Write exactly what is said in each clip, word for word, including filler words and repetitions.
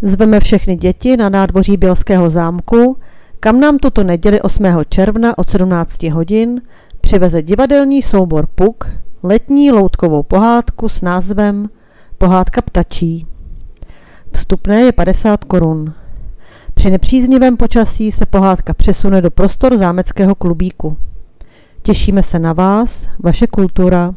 Zveme všechny děti na nádvoří Bělského zámku, kam nám tuto neděli osmého června od sedmnácti hodin přiveze divadelní soubor Puk letní loutkovou pohádku s názvem Pohádka ptačí. Vstupné je padesát korun. Při nepříznivém počasí se pohádka přesune do prostor zámeckého klubíku. Těšíme se na vás, vaše kultura.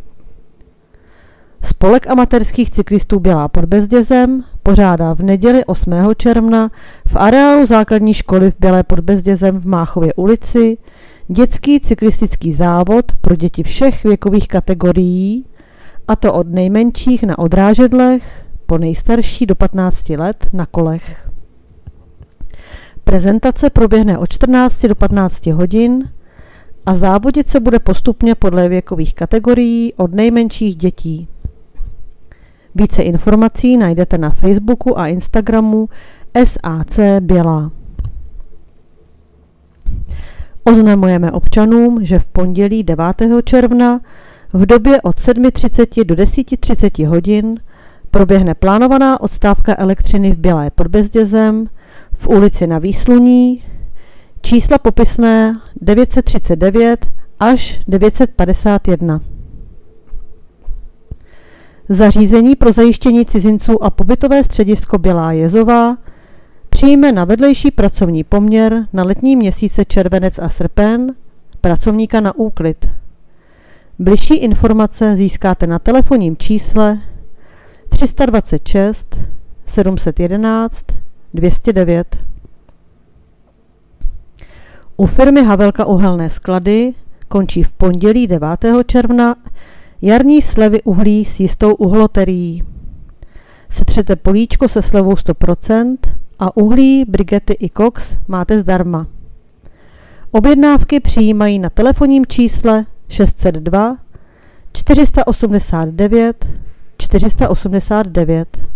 Spolek amatérských cyklistů Bělá pod Bezdězem pořádá v neděli osmého června v areálu základní školy v Bělé pod Bezdězem v Máchově ulici dětský cyklistický závod pro děti všech věkových kategorií, a to od nejmenších na odrážedlech po nejstarší do patnácti let na kolech. Prezentace proběhne od čtrnácti do patnácti hodin a závodit se bude postupně podle věkových kategorií od nejmenších dětí. Více informací najdete na Facebooku a Instagramu S A C Bělá. Oznamujeme občanům, že v pondělí devátého června v době od sedmi třicet do deseti třicet hodin proběhne plánovaná odstávka elektřiny v Bělé pod Bezdězem v ulici Na Výsluní, čísla popisné devět set třicet devět až devět set padesát jedna. Zařízení pro zajištění cizinců a pobytové středisko Bělá Jezová přijme na vedlejší pracovní poměr na letní měsíce červenec a srpen pracovníka na úklid. Bližší informace získáte na telefonním čísle tři sta dvacet šest sedm set jedenáct dvě stě devět. U firmy Havelka uhelné sklady končí v pondělí devátého června jarní slevy uhlí s jistou uhloterií. Setřete políčko se slevou sto procent a uhlí, brikety i koks máte zdarma. Objednávky přijímají na telefonním čísle šest set dva čtyři sta osmdesát devět čtyři sta osmdesát devět.